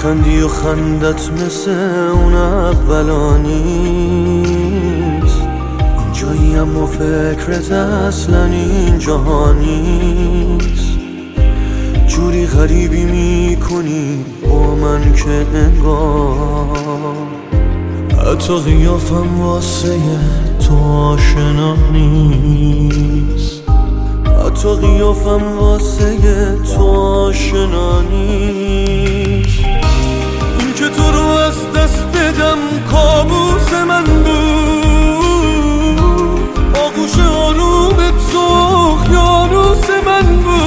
میخندی و خندت مثل اون اولا نیست، اینجایی اما فکرت اصلا اینجا نیست. جوری غریبی میکنی با من که انگار حتی قیافم واسه تو آشنا نیست، حتی قیافم واسه تو آشنا نیست. این که تو رو از دست بدم کابوس من بود، آغوش آرومت سوخت یاروس من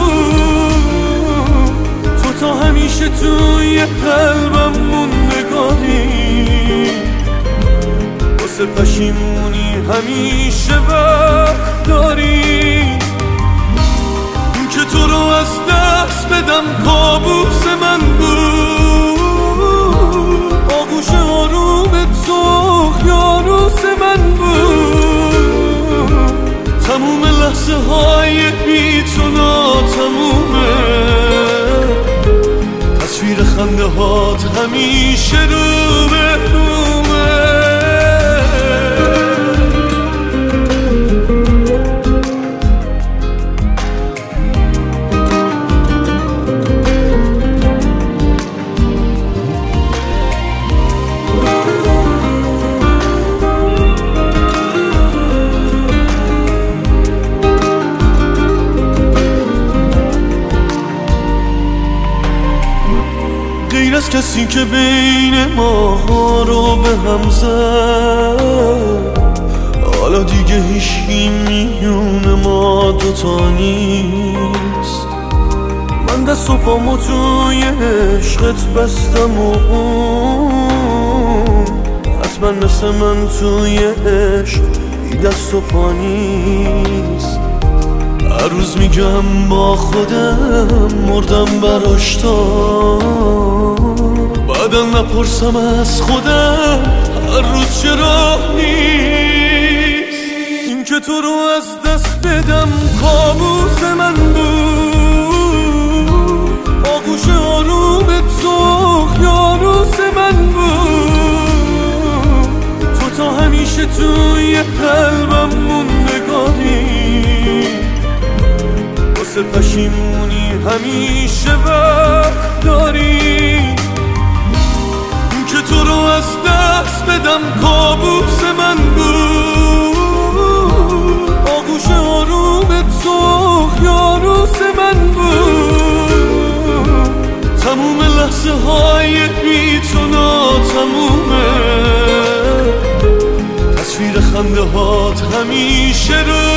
بود. تو تا همیشه توی قلبم موندگاری، واسه پشیمونی همیشه وقت داری. این که تو رو از دست بدم کابوس من بود، آغوش آرومت سوخت یاروس من بود. تموم لحظه های بی تو ناتمومه، تصویر خنده هات همیشه رو به رومه. غیر از کسی که بین ما رو به هم زد، حالا دیگه هیچی میون ما دوتا نیست. من دست و پامو توی عشقت بستم و اون حتما مثل من توی عشق بی دست و پا نیست. هر روز میگم با خودم مردم براش تا بعدا نپرسم از خودم هر روز چرا نیست. این که تو رو از دست بدم کابوس من بود، آغوش آرومت سوخت یاروس من بود. تو تا همیشه توی قلبم موندگاری، واسه پشیمونی همیشه وقت داری. این که تو رو از دست بدم کابوس من بود، آغوش آرومت سوخت یاروس من بود. تموم لحظه های بی تو ناتمومه، تصویر خنده هات همیشه رو